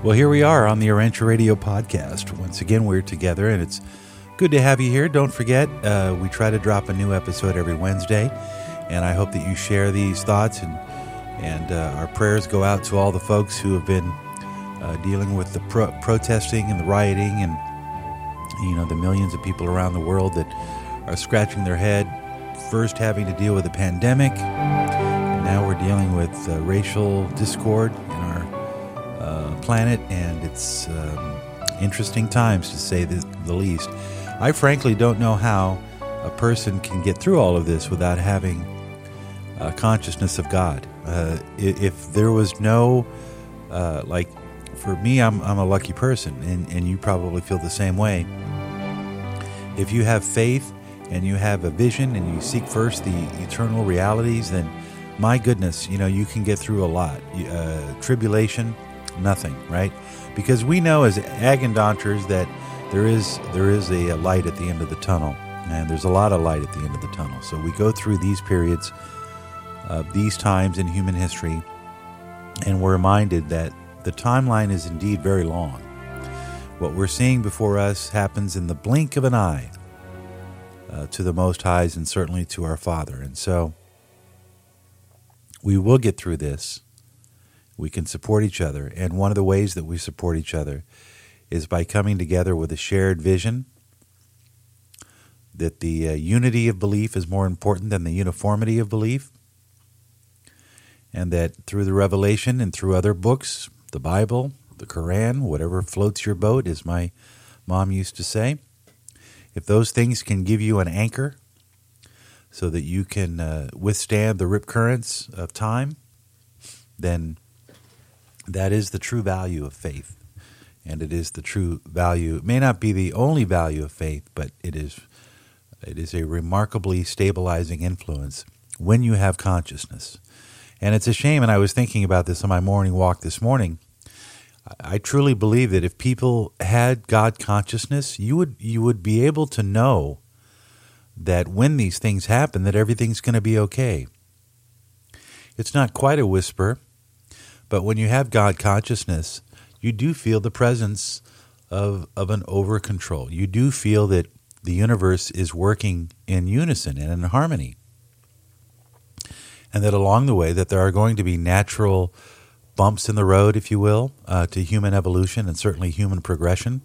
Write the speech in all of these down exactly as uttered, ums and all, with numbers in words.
Well, here we are on the Urantia Radio podcast. Once again, we're together, and it's good to have you here. Don't forget, uh, we try to drop a new episode every Wednesday, and I hope that you share these thoughts, and and uh, our prayers go out to all the folks who have been uh, dealing with the pro- protesting and the rioting, and you know the millions of people around the world that are scratching their head, first having to deal with a pandemic, and now we're dealing with uh, racial discord in our uh, planet, and it's um, interesting times, to say the, the least. I frankly don't know how a person can get through all of this without having a consciousness of God. Uh, if there was no, uh, like, for me, I'm I'm a lucky person, and, and you probably feel the same way. If you have faith and you have a vision and you seek first the eternal realities, then my goodness, you know, you can get through a lot. Uh, tribulation, nothing, right? Because we know as Agandanters that there is there is a, a light at the end of the tunnel, and there's a lot of light at the end of the tunnel. So we go through these periods, uh, these times in human history, and we're reminded that the timeline is indeed very long. What we're seeing before us happens in the blink of an eye uh, to the Most Highs, and certainly to our Father. And so we will get through this. We can support each other, and one of the ways that we support each other is by coming together with a shared vision that the uh, unity of belief is more important than the uniformity of belief, and that through the Revelation and through other books, the Bible, the Quran, whatever floats your boat, as my mom used to say, if those things can give you an anchor so that you can uh, withstand the rip currents of time, then that is the true value of faith. And it is the true value. It may not be the only value of faith, but it is it is a remarkably stabilizing influence when you have consciousness. And it's a shame, and I was thinking about this on my morning walk this morning. I truly believe that if people had God consciousness, you would you would be able to know that when these things happen, that everything's going to be okay. It's not quite a whisper, but when you have God consciousness, you do feel the presence of, of an over-control. You do feel that the universe is working in unison and in harmony. And that along the way, that there are going to be natural bumps in the road, if you will, uh, to human evolution and certainly human progression.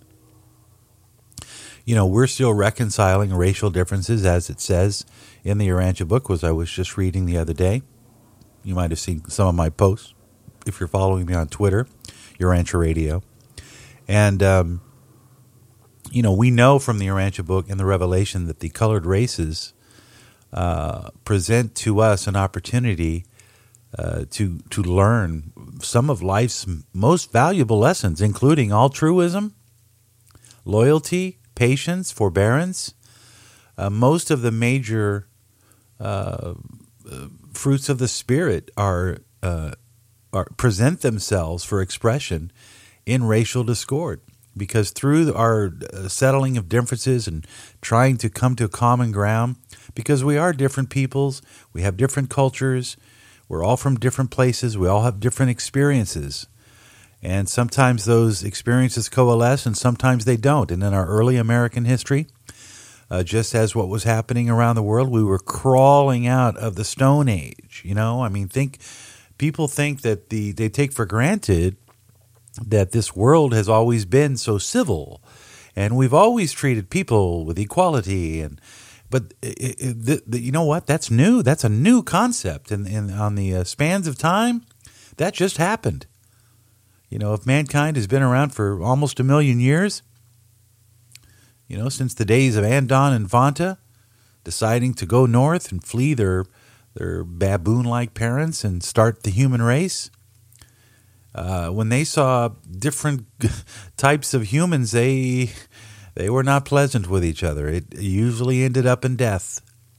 You know, we're still reconciling racial differences, as it says in the Urantia book, which I was just reading the other day. You might have seen some of my posts if you're following me on Twitter, Urantia Radio. And, um, you know, we know from the Urantia book and the Revelation that the colored races uh, present to us an opportunity uh, to to learn some of life's most valuable lessons, including altruism, loyalty, patience, forbearance. Uh, most of the major uh, uh, fruits of the Spirit are, uh, are present themselves for expression in racial discord, because through our uh, settling of differences and trying to come to a common ground, because we are different peoples, we have different cultures, we're all from different places, we all have different experiences. And sometimes those experiences coalesce and sometimes they don't. And in our early American history, uh, just as what was happening around the world, we were crawling out of the Stone Age. You know, I mean, think people think that the they take for granted that this world has always been so civil, and we've always treated people with equality. And but it, it, the, the, you know what? That's new. That's a new concept. And, and on the uh, spans of time, that just happened. You know, if mankind has been around for almost a million years, you know, since the days of Andon and Vanta, deciding to go north and flee their their baboon-like parents and start the human race, uh, when they saw different types of humans, they they were not pleasant with each other. It usually ended up in death.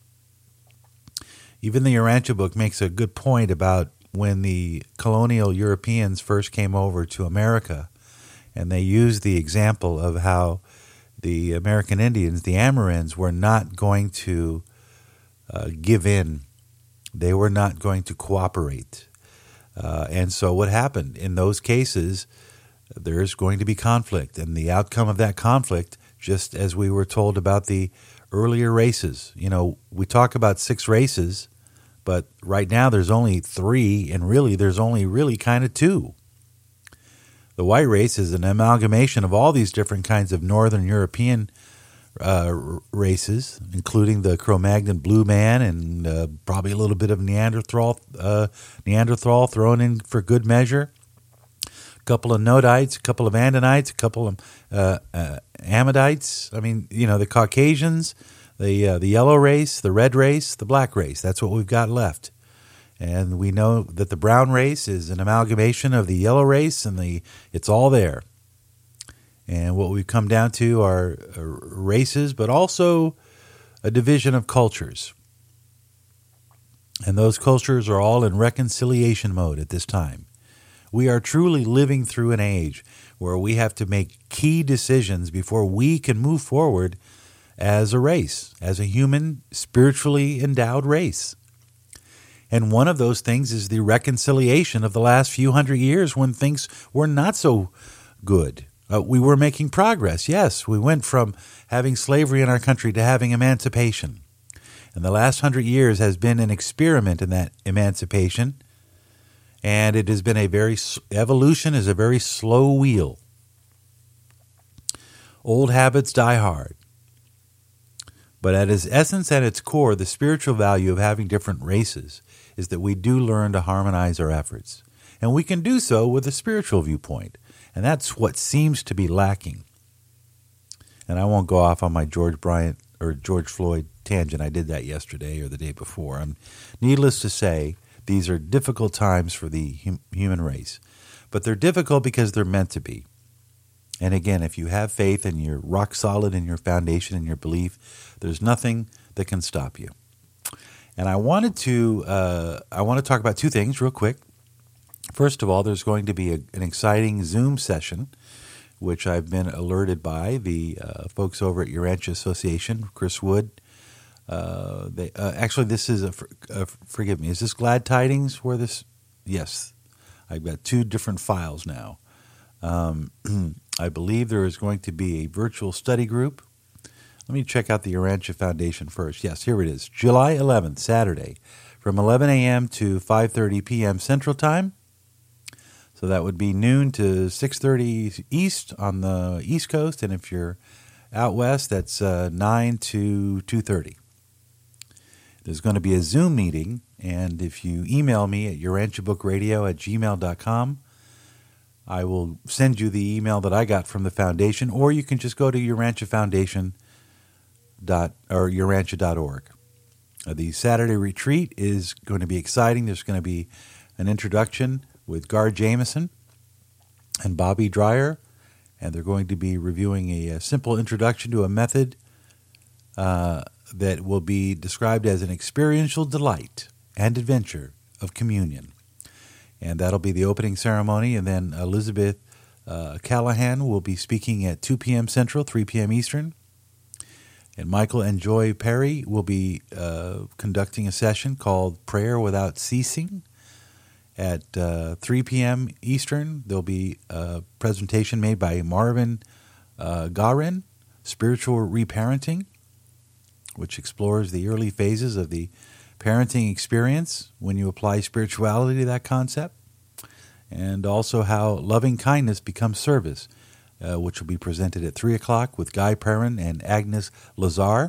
Even the Urantia book makes a good point about when the colonial Europeans first came over to America, and they used the example of how the American Indians, the Amerins, were not going to uh, give in. They were not going to cooperate. Uh, and so what happened? In those cases, there's going to be conflict, and the outcome of that conflict, just as we were told about the earlier races. You know, we talk about six races, but right now there's only three, and really there's only really kind of two. The white race is an amalgamation of all these different kinds of Northern European uh, races, including the Cro-Magnon blue man and uh, probably a little bit of Neanderthal, uh, Neanderthal thrown in for good measure. A couple of Nodites, a couple of Andonites, a couple of uh, uh, Amadites. I mean, you know, the Caucasians, the uh, the yellow race, the red race, the black race. That's what we've got left. And we know that the brown race is an amalgamation of the yellow race, and the it's all there. And what we've come down to are, are races, but also a division of cultures. And those cultures are all in reconciliation mode at this time. We are truly living through an age where we have to make key decisions before we can move forward as a race, as a human, spiritually endowed race. And one of those things is the reconciliation of the last few hundred years when things were not so good. Uh, we were making progress. Yes, we went from having slavery in our country to having emancipation. And the last hundred years has been an experiment in that emancipation. And it has been a very, evolution is a very slow wheel. Old habits die hard. But at its essence, at its core, the spiritual value of having different races is that we do learn to harmonize our efforts. And we can do so with a spiritual viewpoint. And that's what seems to be lacking. And I won't go off on my George Bryant or George Floyd tangent. I did that yesterday or the day before. I'm, needless to say, these are difficult times for the hum, human race. But they're difficult because they're meant to be. And again, if you have faith and you're rock solid in your foundation and your belief, there's nothing that can stop you. And I wanted to uh, I want to talk about two things real quick. First of all, there's going to be a, an exciting Zoom session, which I've been alerted by the uh, folks over at Urantia Association, Chris Wood. Uh, they uh, actually, this is a, uh, forgive me. Is this Glad Tidings? Where this? Yes, I've got two different files now. Um, I believe there is going to be a virtual study group. Let me check out the Urantia Foundation first. Yes, here it is. July eleventh, Saturday, from eleven a.m. to five thirty p.m. Central Time. So that would be noon to six thirty East on the East Coast. And if you're out west, that's uh, nine to two thirty. There's going to be a Zoom meeting. And if you email me at urantiabookradio at gmail dot com, I will send you the email that I got from the foundation. Or you can just go to Urantia Foundation dot or urantia dot org. Uh, the Saturday retreat is going to be exciting. There's going to be an introduction with Gar Jameson and Bobby Dreyer, and they're going to be reviewing a, a simple introduction to a method uh, that will be described as an experiential delight and adventure of communion. And that'll be the opening ceremony, and then Elizabeth uh, Callahan will be speaking at two p.m. Central, three p.m. Eastern. And Michael and Joy Perry will be uh, conducting a session called Prayer Without Ceasing. At uh, three p.m. Eastern, there'll be a presentation made by Marvin uh, Garin, Spiritual Reparenting, which explores the early phases of the parenting experience when you apply spirituality to that concept, and also how loving kindness becomes service, uh, which will be presented at three o'clock with Guy Perrin and Agnes Lazar.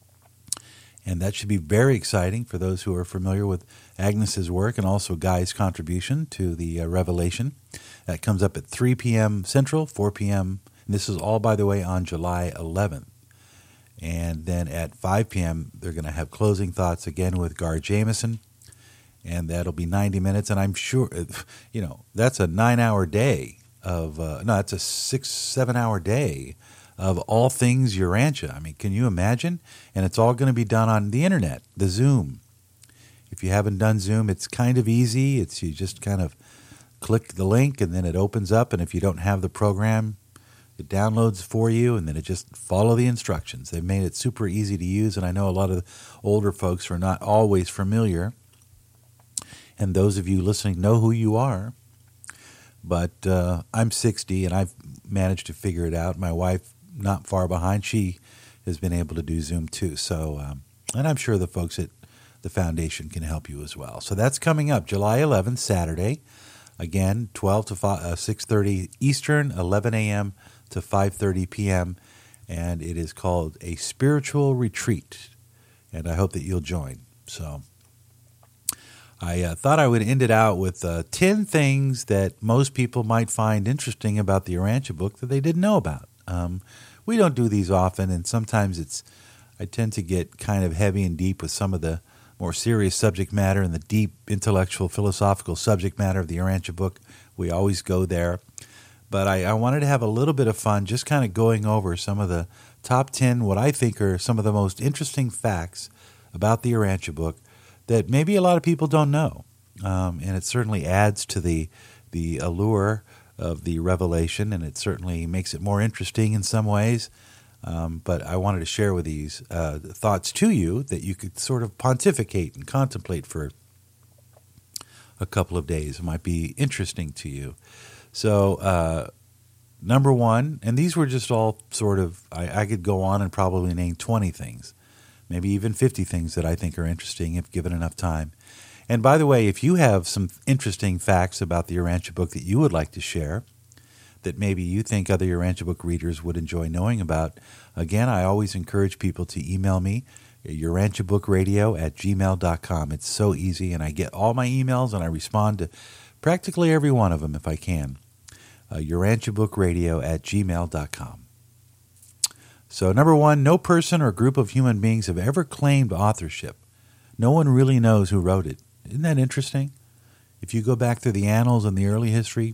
And that should be very exciting for those who are familiar with Agnes's work and also Guy's contribution to the uh, Revelation. That comes up at three p.m. Central, four p.m. And this is all, by the way, on July eleventh. And then at five p.m., they're going to have closing thoughts again with Gar Jameson. And that'll be ninety minutes. And I'm sure, you know, that's a nine-hour day of, uh, no, that's a six, seven-hour day of all things Urantia. I mean, can you imagine? And it's all going to be done on the internet, the Zoom. If you haven't done Zoom, it's kind of easy. It's you just kind of click the link and then it opens up. And if you don't have the program, it downloads for you and then it just follow the instructions. They've made it super easy to use. And I know a lot of the older folks are not always familiar. And those of you listening know who you are. But uh, I'm sixty, and I've managed to figure it out. My wife, not far behind, she has been able to do Zoom too. So, um, and I'm sure the folks at the foundation can help you as well. So that's coming up July eleventh, Saturday. Again, twelve to five, uh, six thirty Eastern, eleven a.m. to five thirty p.m., and it is called A Spiritual Retreat, and I hope that you'll join. So I uh, thought I would end it out with uh, ten things that most people might find interesting about the Urantia book that they didn't know about. Um, we don't do these often, and sometimes it's I tend to get kind of heavy and deep with some of the more serious subject matter and the deep intellectual, philosophical subject matter of the Urantia book. We always go there. But I, I wanted to have a little bit of fun just kind of going over some of the top ten, what I think are some of the most interesting facts about the Urantia book that maybe a lot of people don't know. Um, and it certainly adds to the the allure of the revelation, and it certainly makes it more interesting in some ways. Um, but I wanted to share with these uh, thoughts to you that you could sort of pontificate and contemplate for a couple of days. It might be interesting to you. So, uh, number one, and these were just all sort of, I, I could go on and probably name twenty things, maybe even fifty things that I think are interesting if given enough time. And by the way, if you have some interesting facts about the Urantia book that you would like to share, that maybe you think other Urantia book readers would enjoy knowing about, again, I always encourage people to email me at urantia book radio at gmail dot com. It's so easy, and I get all my emails, and I respond to practically every one of them if I can. Uh, urantia book radio at gmail dot com. So number one, no person or group of human beings have ever claimed authorship. No one really knows who wrote it. Isn't that interesting? If you go back through the annals and the early history,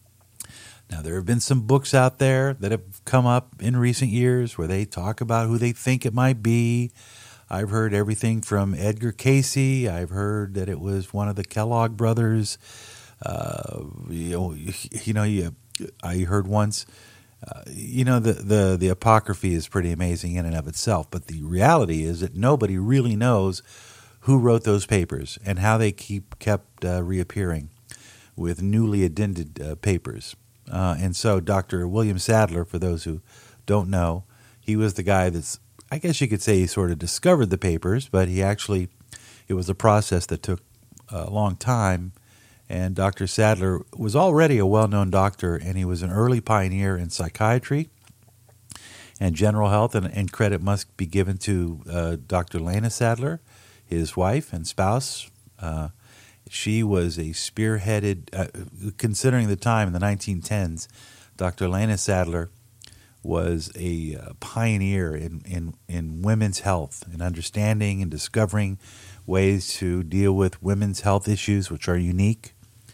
now, there have been some books out there that have come up in recent years where they talk about who they think it might be. I've heard everything from Edgar Cayce. I've heard that it was one of the Kellogg brothers. Uh, you know, you know you, I heard once, uh, you know, the, the, the apocryphy is pretty amazing in and of itself. But the reality is that nobody really knows who wrote those papers and how they keep kept uh, reappearing with newly addended uh, papers. Uh, and so Doctor William Sadler, for those who don't know, he was the guy that's, I guess you could say he sort of discovered the papers, but he actually, it was a process that took a long time. And Doctor Sadler was already a well-known doctor, and he was an early pioneer in psychiatry and general health. And, and credit must be given to uh, Doctor Lena Sadler, his wife and spouse. Uh, She was a spearheaded, uh, considering the time in the nineteen tens, Doctor Lena Sadler was a uh, pioneer in, in, in women's health and understanding and discovering ways to deal with women's health issues, which are unique.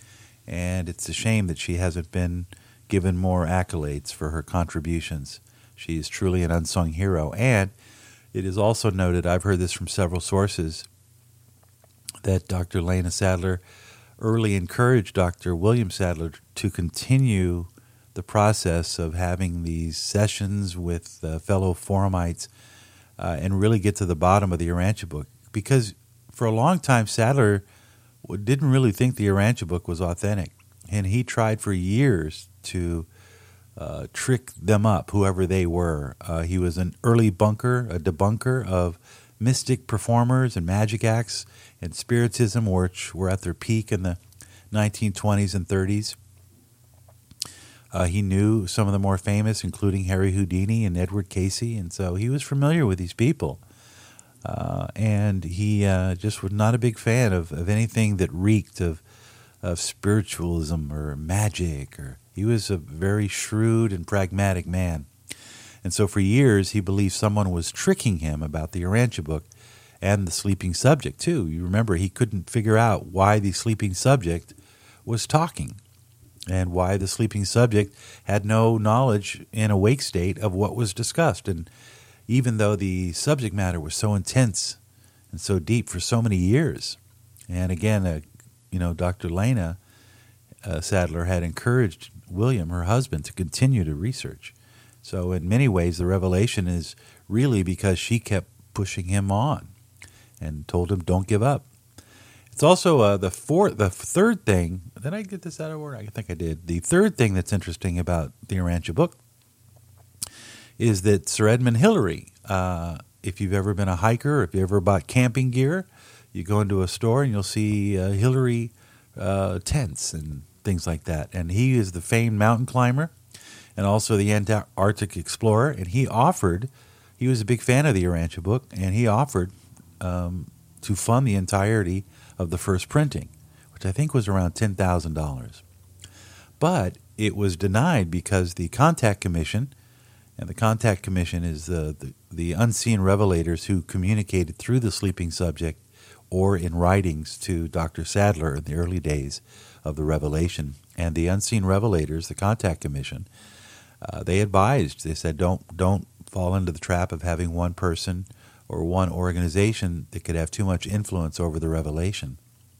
And it's a shame that she hasn't been given more accolades for her contributions. She is truly an unsung hero. And it is also noted, I've heard this from several sources, that Doctor Lena Sadler early encouraged Doctor William Sadler to continue the process of having these sessions with uh, fellow Forumites uh, and really get to the bottom of the Urantia book. Because for a long time, Sadler didn't really think the Urantia book was authentic. And he tried for years to uh, trick them up, whoever they were. Uh, he was an early bunker, a debunker of mystic performers and magic acts and spiritism, which were at their peak in the nineteen twenties and thirties. Uh, he knew some of the more famous, including Harry Houdini and Edward Cayce, and so he was familiar with these people. Uh, and he uh, just was not a big fan of, of anything that reeked of of spiritualism or magic. Or he was a very shrewd and pragmatic man. And so for years, he believed someone was tricking him about the Urantia book and the sleeping subject, too. You remember, he couldn't figure out why the sleeping subject was talking and why the sleeping subject had no knowledge in awake state of what was discussed. And even though the subject matter was so intense and so deep for so many years, and again, uh, you know, Doctor Lena uh, Sadler had encouraged William, her husband, to continue to research. So in many ways, the revelation is really because she kept pushing him on and told him, don't give up. It's also uh, the fourth, the third thing. Did I get this out of order? I think I did. The third thing that's interesting about the Urantia book is that Sir Edmund Hillary, uh, if you've ever been a hiker, or if you ever bought camping gear, you go into a store and you'll see uh, Hillary uh, tents and things like that. And he is the famed mountain climber and also the Antarctic explorer. And he offered, he was a big fan of the Urantia book, and he offered um, to fund the entirety of the first printing, which I think was around ten thousand dollars. But it was denied because the Contact Commission, and the Contact Commission is the, the, the unseen revelators who communicated through the sleeping subject or in writings to Doctor Sadler in the early days of the revelation. And the unseen revelators, the Contact Commission, uh, they advised, they said, don't don't fall into the trap of having one person or one organization that could have too much influence over the revelation.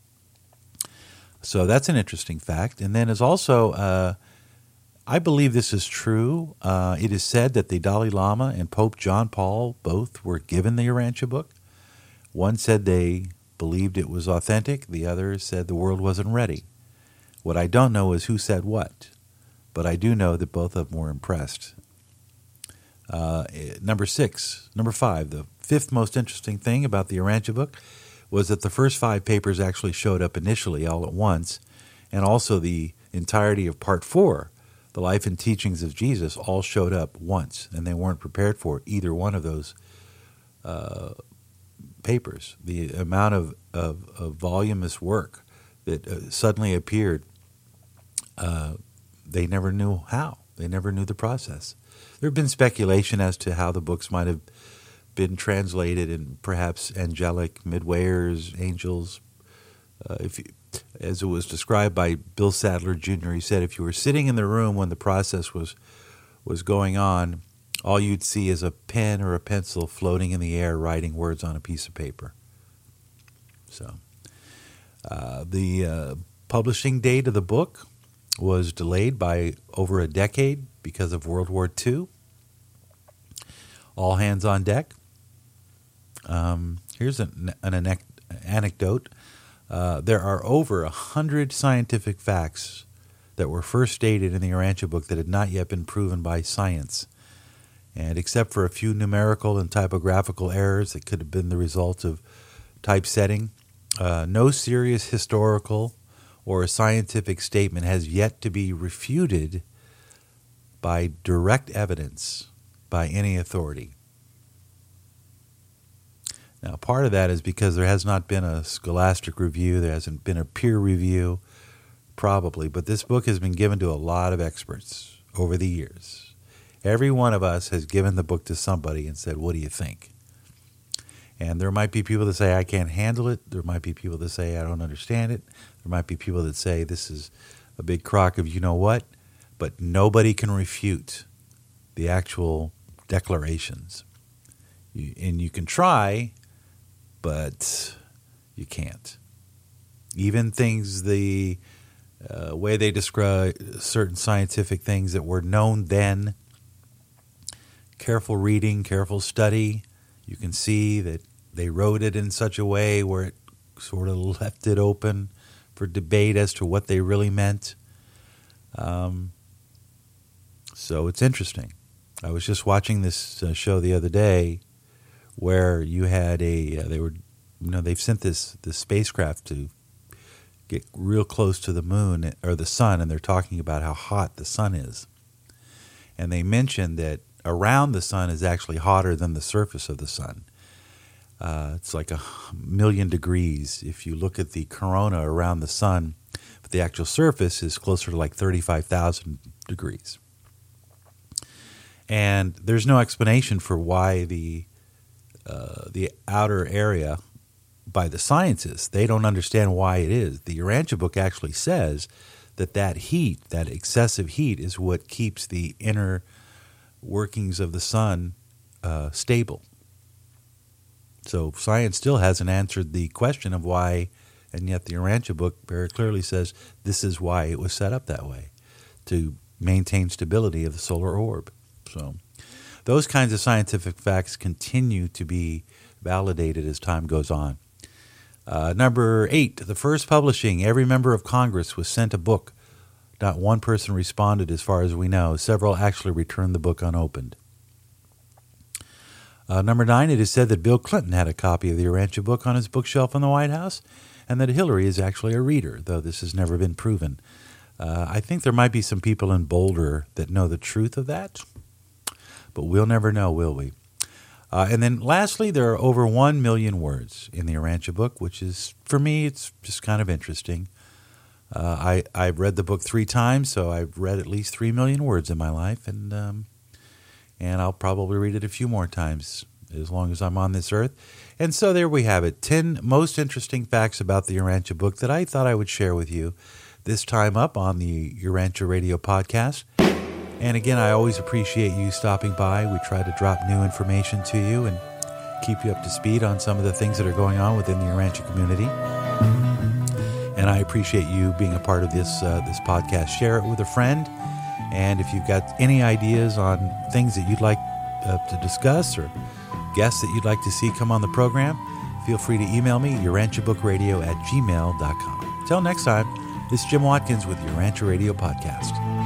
So that's an interesting fact. And then is also, uh, I believe this is true. Uh, it is said that the Dalai Lama and Pope John Paul both were given the Urantia book. One said they believed it was authentic. The other said the world wasn't ready. What I don't know is who said what, but I do know that both of them were impressed. Uh, number six, number five, the fifth most interesting thing about the Urantia book was that the first five papers actually showed up initially all at once, and also the entirety of part four, the life and teachings of Jesus, all showed up once, and they weren't prepared for either one of those uh, papers. The amount of, of, of voluminous work that uh, suddenly appeared, uh, they never knew how. They never knew the process. There have been speculation as to how the books might have been translated, and perhaps angelic midwayers, angels. Uh, if you, as it was described by Bill Sadler Junior, he said if you were sitting in the room when the process was was going on, all you'd see is a pen or a pencil floating in the air writing words on a piece of paper. So uh, the uh, publishing date of the book was delayed by over a decade because of World War Two. All hands on deck. Um, here's an, an ane- anecdote. Uh, there are over a hundred scientific facts that were first stated in the Urantia book that had not yet been proven by science. And except for a few numerical and typographical errors that could have been the result of typesetting, uh, no serious historical or scientific statement has yet to be refuted by direct evidence by any authority. Now, part of that is because there has not been a scholastic review, there hasn't been a peer review, probably, but this book has been given to a lot of experts over the years. Every one of us has given the book to somebody and said, what do you think? And there might be people that say, I can't handle it. There might be people that say, I don't understand it. There might be people that say, this is a big crock of you know what, but nobody can refute the actual declarations. You, and you can try, but you can't. Even things, the uh, way they describe certain scientific things that were known then, careful reading, careful study, you can see that they wrote it in such a way where it sort of left it open for debate as to what they really meant. Um, so it's interesting. I was just watching this uh, show the other day where you had a, uh, they were, you know, they've sent this, this spacecraft to get real close to the moon or the sun, and they're talking about how hot the sun is. And they mentioned that around the sun is actually hotter than the surface of the sun. Uh, it's like a million degrees if you look at the corona around the sun, but the actual surface is closer to like thirty-five thousand degrees. And there's no explanation for why the uh, the outer area, by the scientists, they don't understand why it is. The Urantia book actually says that that heat, that excessive heat, is what keeps the inner workings of the sun uh, stable. So science still hasn't answered the question of why, and yet the Urantia book very clearly says this is why it was set up that way, to maintain stability of the solar orb. So those kinds of scientific facts continue to be validated as time goes on. Uh, number eight, the first publishing. Every member of Congress was sent a book. Not one person responded as far as we know. Several actually returned the book unopened. Uh, number nine, it is said that Bill Clinton had a copy of the Urantia book on his bookshelf in the White House, and that Hillary is actually a reader, though this has never been proven. Uh, I think there might be some people in Boulder that know the truth of that, but we'll never know, will we? Uh, and then lastly, there are over one million words in the Urantia book, which is, for me, it's just kind of interesting. Uh, I, I've read the book three times, so I've read at least three million words in my life, and um, and I'll probably read it a few more times as long as I'm on this earth. And so there we have it, ten most interesting facts about the Urantia book that I thought I would share with you this time up on the Urantia Radio podcast. And again, I always appreciate you stopping by. We try to drop new information to you and keep you up to speed on some of the things that are going on within the Urantia community. And I appreciate you being a part of this uh, this podcast. Share it with a friend. And if you've got any ideas on things that you'd like uh, to discuss or guests that you'd like to see come on the program, feel free to email me, urantiabookradio at gmail dot com. Till next time, this is Jim Watkins with Urantia Radio Podcast.